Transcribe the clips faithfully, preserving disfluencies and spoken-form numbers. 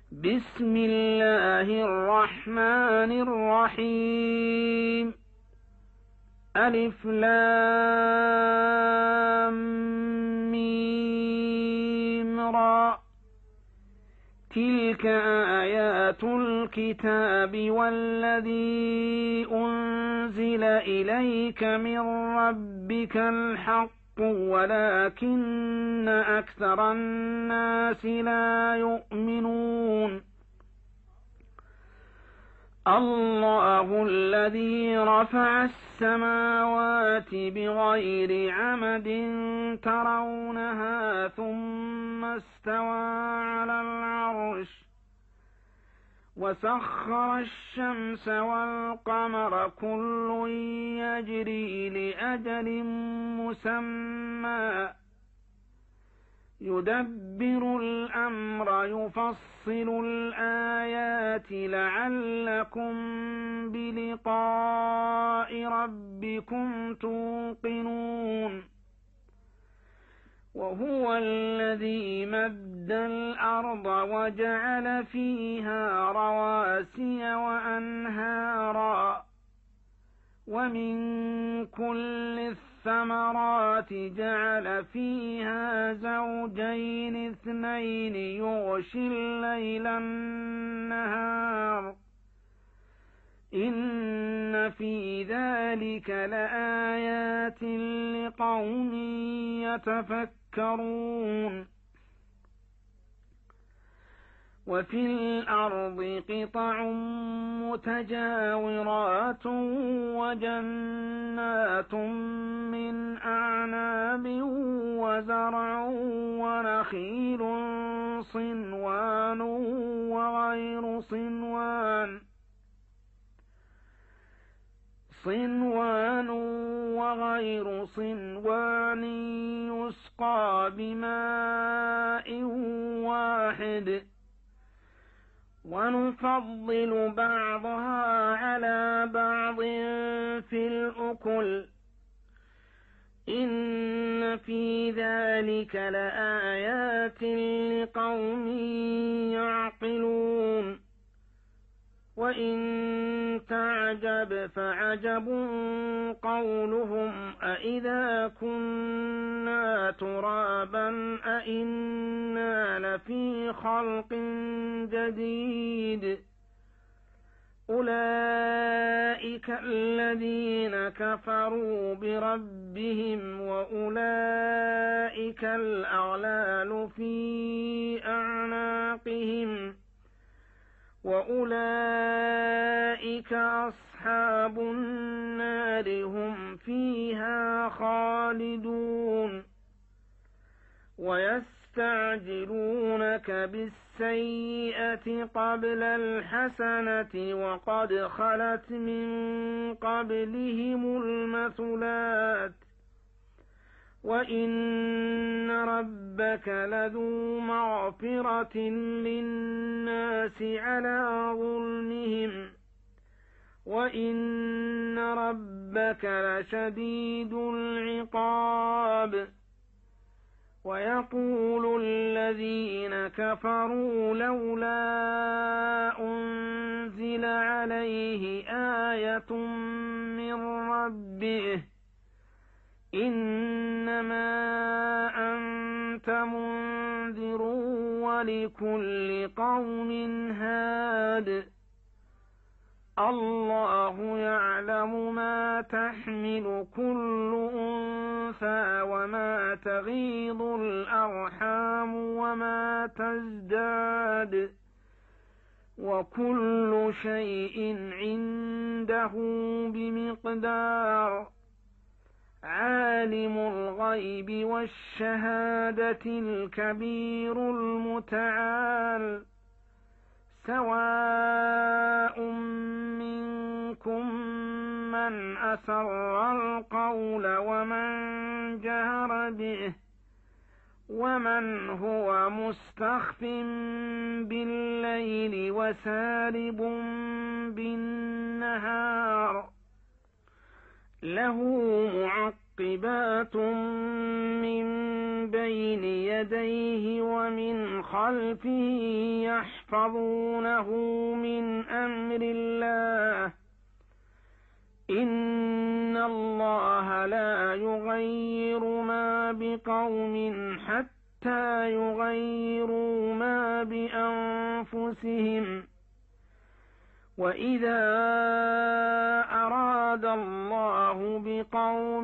بسم الله الرحمن الرحيم. ألف لام ميم را. تلك آيات الكتاب والذي أنزل إليك من ربك الحق ولكن أكثر الناس لا يؤمنون. الله الذي رفع السماوات بغير عمد ترونها ثم استوى على العرش وسخر الشمس والقمر كل يجري لأجل مسمى يدبر الأمر يفصل الآيات لعلكم بلقاء ربكم توقنون. وهو الذي مد الأرض وجعل فيها رواسي وأنهارا ومن كل الثمرات جعل فيها زوجين اثنين يغشي الليل النهار إن في ذلك لآيات لقوم يتفكرون. وفي الأرض قطع متجاورات وجنات من أعناب وزرع ونخيل صنوان وغير صنوان صنوان وغير صنوان يسقى بماء واحد ونفضل بعضها على بعض في الأكل إن في ذلك لآيات لقوم يعقلون. وإن تعجب فعجب قولهم أإذا كنا ترابا أإنا لفي خلق جديد أولئك الذين كفروا بربهم وأولئك الأغلال في أعناقهم وأولئك أصحاب النار هم فيها خالدون. ويستعجلونك بالسيئة قبل الحسنة وقد خلت من قبلهم المثلات وإن ربك لذو مغفرة للناس على ظلمهم وإن ربك لشديد العقاب. ويقول الذين كفروا لولا أنزل عليه آية من ربه إنما أنت منذر ولكل قوم هاد الله يعلم ما تحمل كل أنثى وما تغيض الأرحام وما تزداد وكل شيء عنده بمقدار. عالم الغيب والشهادة الكبير المتعال سواء منكم من أسر القول ومن جهر به ومن هو مستخف بالليل وسارب بالنهار له معقبات معقبات من بين يديه ومن خلفه يحفظونه من أمر الله إن الله لا يغير ما بقوم حتى يغيروا ما بأنفسهم وإذا أراد الله بقوم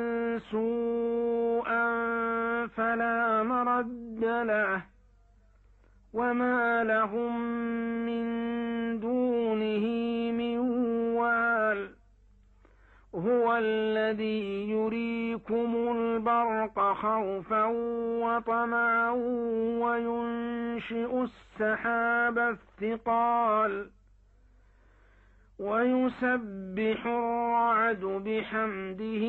سوءا فلا مرد له وما لهم من دونه من وال هو الذي يريكم البرق خوفا وطمعا وينشئ السحاب الثقال ويسبح الرعد بحمده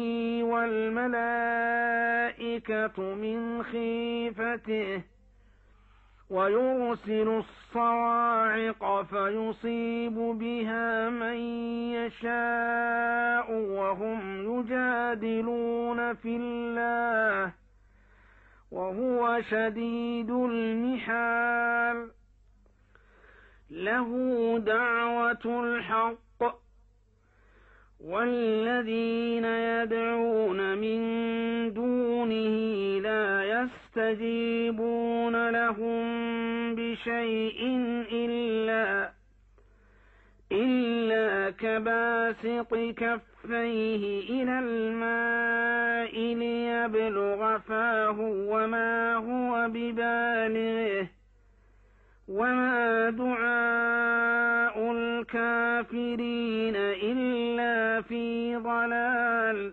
والملائكة من خيفته ويرسل الصواعق فيصيب بها من يشاء وهم يجادلون في الله وهو شديد المحال له دعوة الحق والذين يدعون من دونه لا يستجيبون لهم بشيء إلا إلا كباسط كفيه إلى الماء ليبلغ فاه وما هو ببالغه وما دعاء الكافرين إلا في ضلال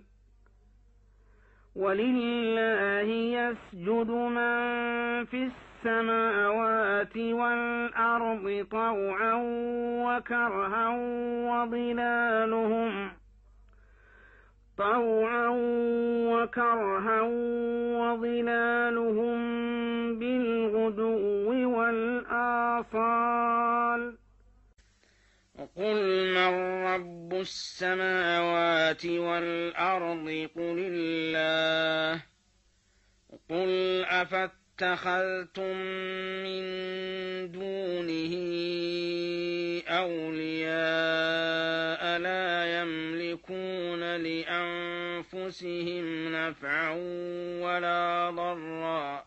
ولله يسجد من في السماوات والأرض طوعا وكرها وظلالهم طوعا وكرها وظلالهم بالغدو والآصال قل من رب السماوات والأرض قل الله قل أفاتخذتم من دونه أولياء لا يملكون لأنفسهم نفعا ولا ضرا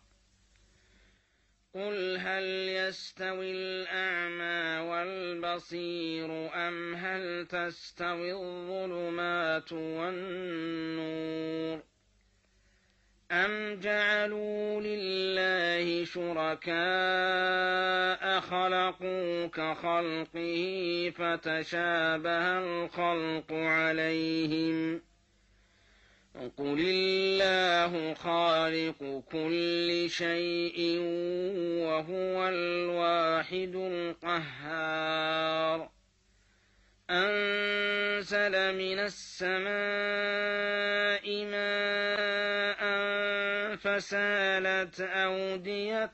قل هل يستوي الأعمى والبصير أم هل تستوي الظلمات والنور أم جعلوا لله شركاء خلقوا كخلقه فتشابه الخلق عليهم قل الله خالق كل شيء وهو الواحد القهار أنزل من السماء ماء فسالت أودية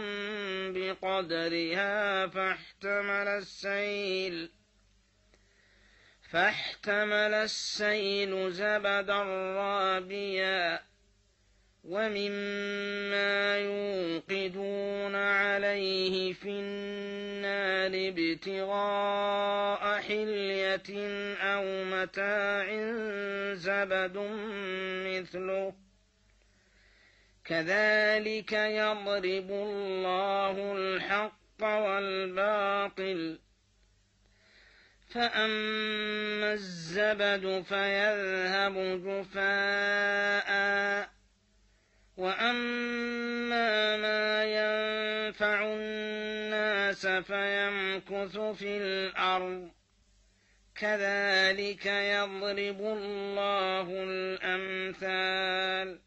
بقدرها فاحتمل السيل فاحتمل السيل زبدا رابيا ومما يوقدون عليه في النار ابتغاء حلية أو متاع زبد مثله كذلك يضرب الله الحق والباطل فأما الزبد فيذهب جفاء وأما ما ينفع الناس فيمكث في الأرض كذلك يضرب الله الأمثال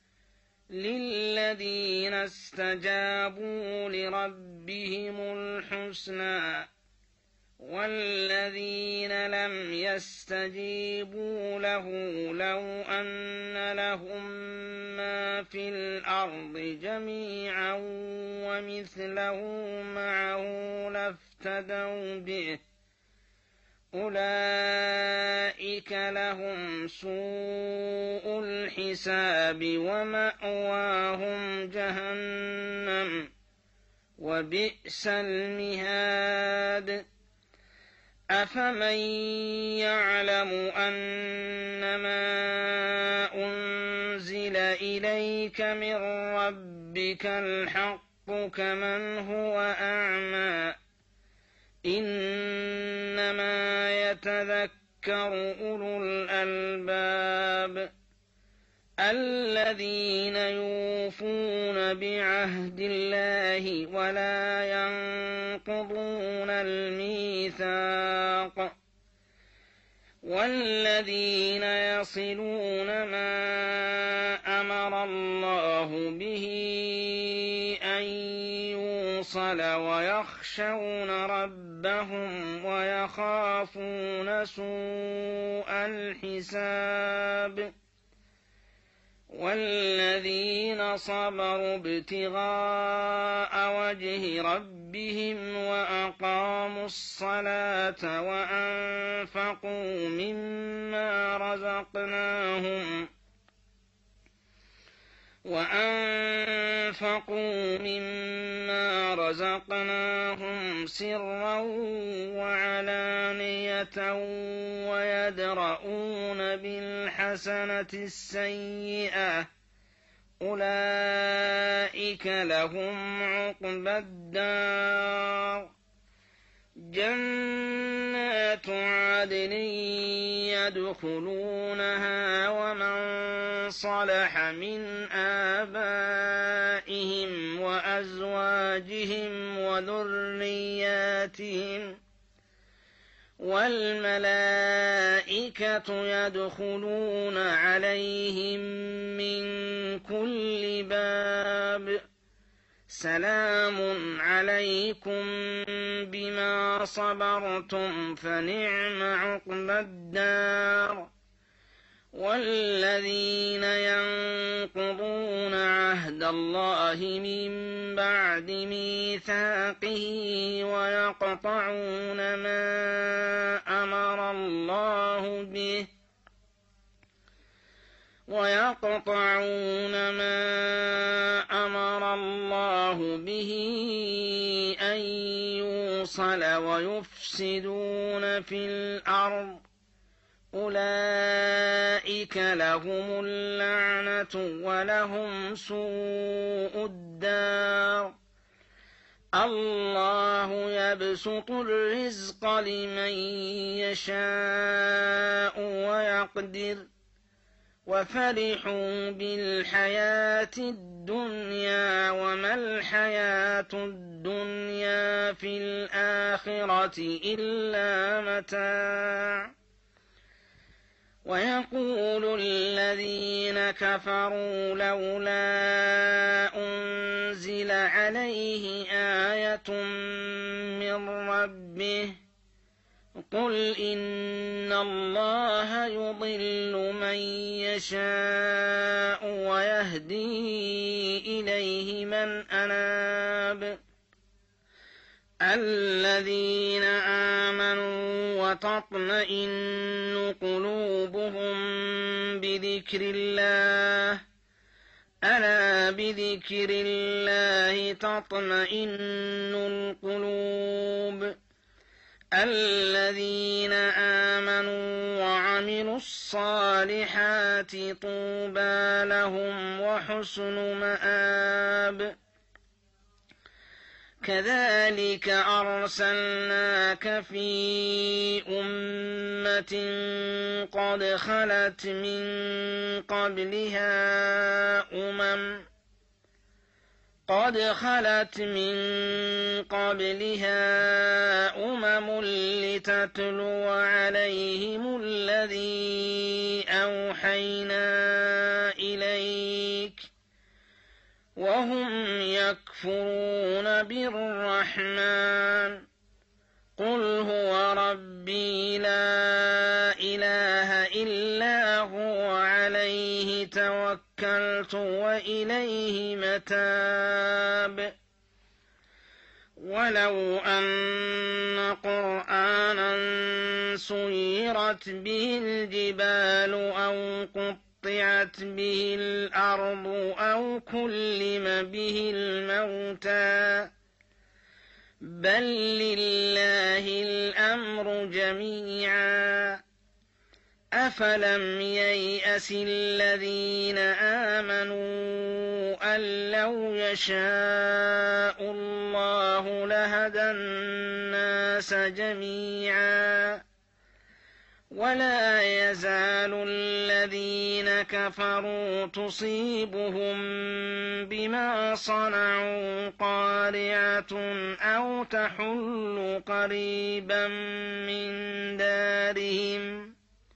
للذين استجابوا لربهم الحسنى والذين لم يستجيبوا له لو أن لهم ما في الأرض جميعا ومثله معه لافتدوا به أولئك لهم سوء الحساب ومأواهم جهنم وبئس المهاد أفمن يعلم أنما أنزل إليك من ربك الحق كمن هو أعمى إنما يتذكر أولو الألباب الذين يوفون بعهد الله ولا ينقضون الميثاق والذين يصلون ما أمر الله به أن يوصل ويخشون ربهم ويخافون سوء الحساب والذين صبروا ابتغاء وجه ربهم وأقاموا الصلاة وأنفقوا مما رزقناهم وأنفقوا مما رزقناهم سرا وعلانية ويدرؤون بالحسنة السيئة أولئك لهم عقبى الدار جنات عدن يدخلونها ومن صلح من آبائهم وأزواجهم وذرياتهم والملائكة يدخلون عليهم من كل باب سلام عليكم بما صبرتم فنعم عقبى الدار والذين ينقضون عهد الله من بعد ميثاقه ويقطعون ما أمر الله به ويقطعون ما أمر الله به أن يوصل ويفسدون في الأرض أولئك لهم اللعنة ولهم سوء الدار الله يبسط الرزق لمن يشاء ويقدر وفرحوا بالحياة الدنيا وما الحياة الدنيا في الآخرة إلا متاع ويقول الذين كفروا لولا أنزل عليه آية من ربه قل إن الله يضل من يشاء ويهدي إليه من أناب الذين آمنوا وتطمئن قلوبهم بذكر الله ألا بذكر الله تطمئن القلوب الذين آمنوا وعملوا الصالحات طوبى لهم وحسن مآب كذلك أرسلناك في أمة قد خلت من قبلها أمم قد خلت من قبلها أمم لتتلو عليهم الذي أوحينا إليك وهم يكفرون بالرحمن قل هو ربي لا إله إلا هو عليه توكلت وإليه متاب ولو أن قرآنا سيرت به الجبال أو قطعت به الأرض أو كلم به الموتى بل لله الأمر جميعا أفلم ييأس الذين آمنوا أن لو يشاء الله لهدى الناس جميعا ولا يزال الذين كفروا تصيبهم بما صنعوا قارعة أو تحل قريبا من دارهم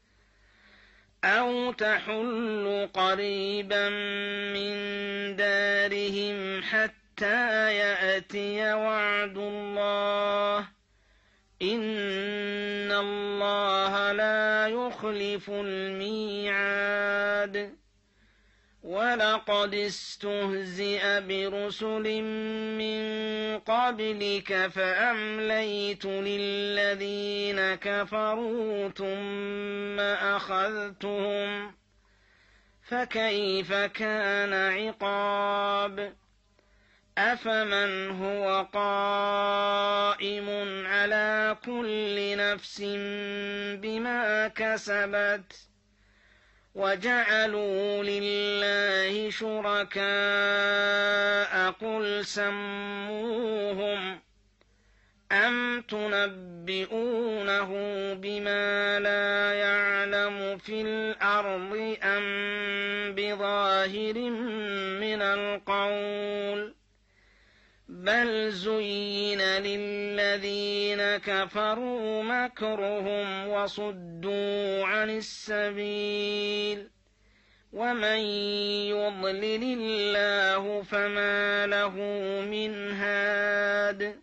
أو تحل قريبا من دارهم حتى يأتي وعد الله إن الله لا يخلف الميعاد ولقد استهزئ برسل من قبلك فأمليت للذين كفروا ثم أخذتهم فكيف كان عقاب أفمن هو قائم على كل نفس بما كسبت وجعلوا لله شركاء قل سموهم أم تنبئونه بما لا يعلم في الأرض أم بظاهر من القول بل زين للذين كفروا مكرهم وصدوا عن السبيل ومن يضلل الله فما له من هاد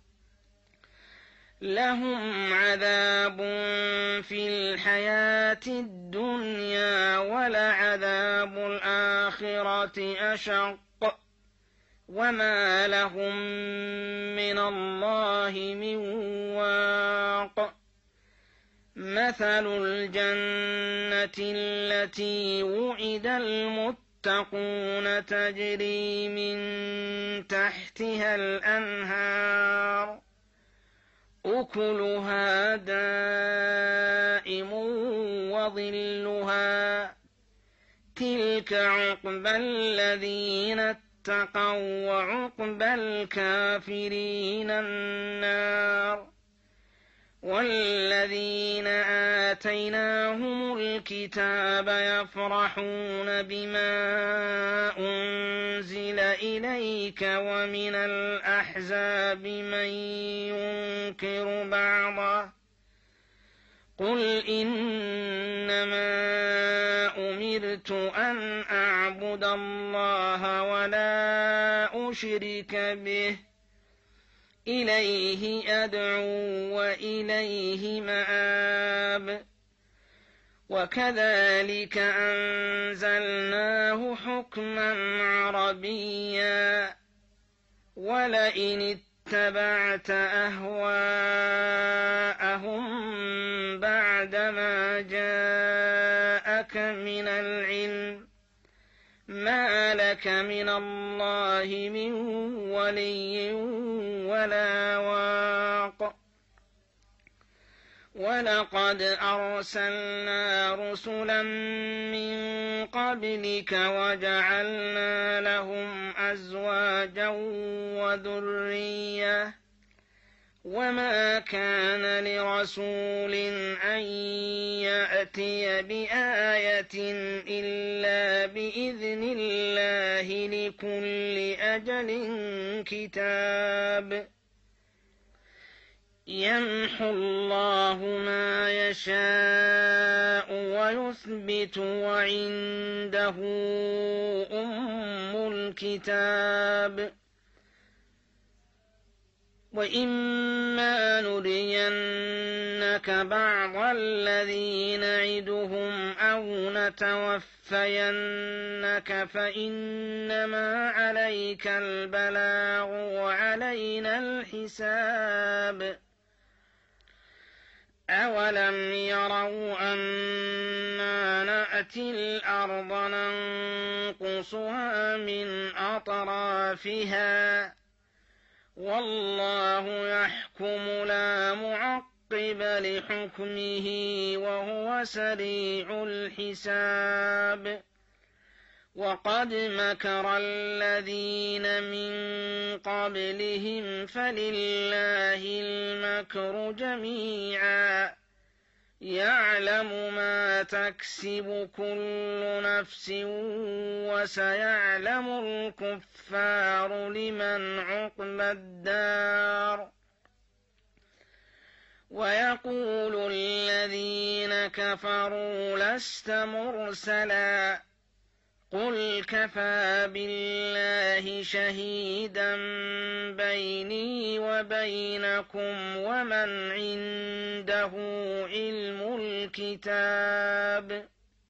لهم عذاب في الحياة الدنيا ولعذاب الآخرة أشق وما لهم من الله من واق مثل الجنة التي وعد المتقون تجري من تحتها الأنهار أكلها دائم وظلها تلك عقبى الذين اتقوا وعقبى الكافرين النار والذين آتيناهم الكتاب يفرحون بما أنزل إليك ومن الأحزاب من ينكر بعضه قل إنما أمرت أن أعبد الله ولا أشرك به إليه أدعو وإليه مآب وكذلك أنزلناه حكما عربيا ولئن اتبعت أهواءهم بعدما جاءك من العلم ما لك من الله من ولي ولا واق ولقد أرسلنا رسلا من قبلك وجعلنا لهم أزواجا وذرية وما كان لرسول أن يأتي بآية إلا بإذن الله لكل أجل كتاب يمحو الله ما يشاء ويثبت وعنده أم الكتاب وإما نرينك بعض الذي نعدهم أو نتوفينك فإنما عليك البلاغ وعلينا الحساب أولم يروا أنا نأتي الأرض ننقصها من أطرافها والله يحكم لا معقب لحكمه وهو سريع الحساب وقد مكر الذين من قبلهم فلله المكر جميعا يعلم ما تكسب كل نفس وسيعلم الكفار لمن عقبى الدار ويقول الذين كفروا لست مرسلا قل كفى بالله شهيدا بيني وبينكم ومن عنده علم الكتاب